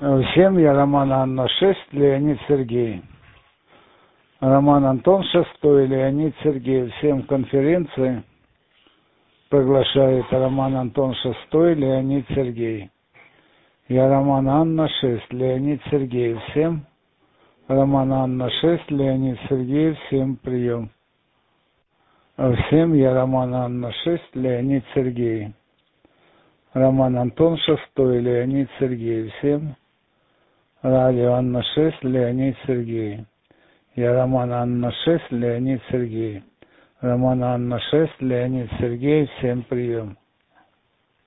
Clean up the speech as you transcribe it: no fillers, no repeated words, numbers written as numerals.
Всем я Роман Анна 6, Леонид Сергей. Роман Антон 6, Леонид Сергей. Всем конференции приглашает Роман Антон 6, Леонид Сергей. Я Роман Анна 6, Леонид Сергей. Всем Роман Анна 6, Леонид Сергей. Всем прием. Всем я Роман Анна 6, Леонид Сергей. Роман Антон 6, Леонид Сергей. Всем радио Анна 6, Леонид Сергей. Я Роман Анна 6, Леонид Сергей. Роман Анна 6, Леонид Сергей. Всем прием.